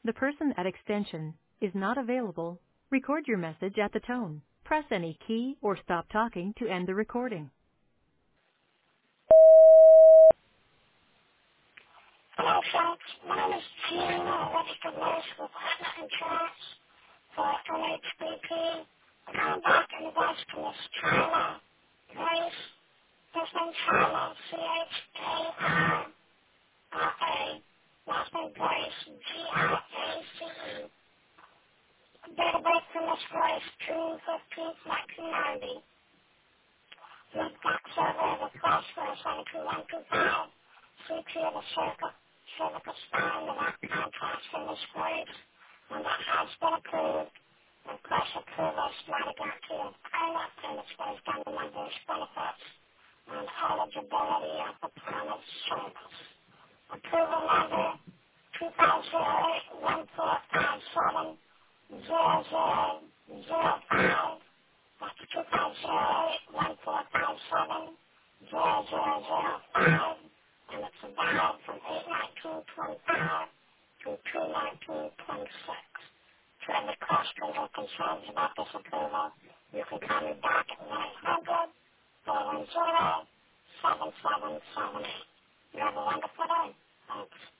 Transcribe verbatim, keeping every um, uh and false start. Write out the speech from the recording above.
The person at extension is not available. Record your message at the tone. Press any key or stop talking to end the recording. Hello, folks. My name is Jim. I'm a registered nurse with Aetna Insurance for N H B P. I'm calling back in regards to Miss Tyler Grace. First name Tyler, C H A R R A. Last name Grace, G R A C E. Date of birth for Miss Grace, June fifteenth, nineteen ninety. With back survey request for a seven two one two five. C T of the circle. Cervical spine without contrast in this place, and that has been approved. Of course, approval is not a guarantee of pilot, and it's based on the member's benefits and eligibility of the promised service. Approval number two five zero eight one four five seven zero zero zero five. That's two five zero eight one four five seven zero zero zero five. And it's valid from eight nineteen twenty-five to two nineteen twenty-six. For any questions or concerns about this approval, you can call me back at nine hundred, four one zero, seven seven seven eight. You have a wonderful day. Thanks.